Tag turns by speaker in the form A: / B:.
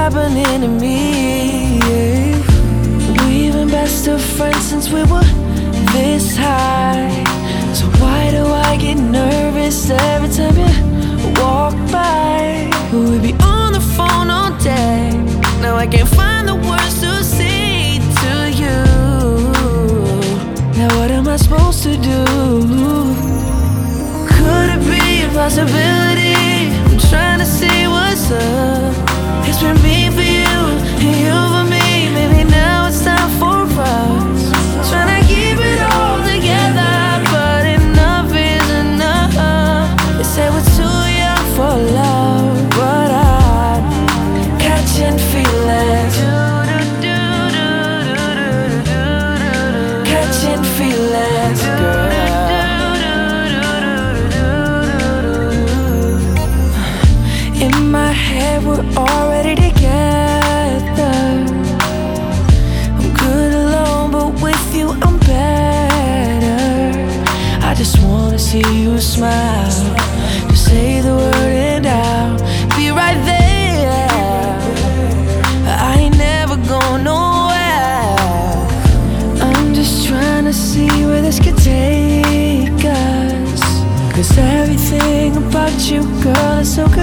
A: happening to me. We've been best of friends since we were this high. So why do I get nervous every time you walk by? We'd be on the phone all day. Now I can't find the words to say to you. Now what am I supposed to do? Could it be a possibility? I'm trying to see what's up. It's been me for you and you for me. Maybe now it's time for us. Trying to keep it all together, but enough is enough. They say we're too young for love, but I'm catching feelings. Catching feelings, girl. In my head we're already together. I'm good alone, but with you I'm better. I just wanna see you smile. Just say the word and I'll be right there. I ain't never going nowhere. I'm just trying to see where this could take us. 'Cause everything about you, girl, is so good.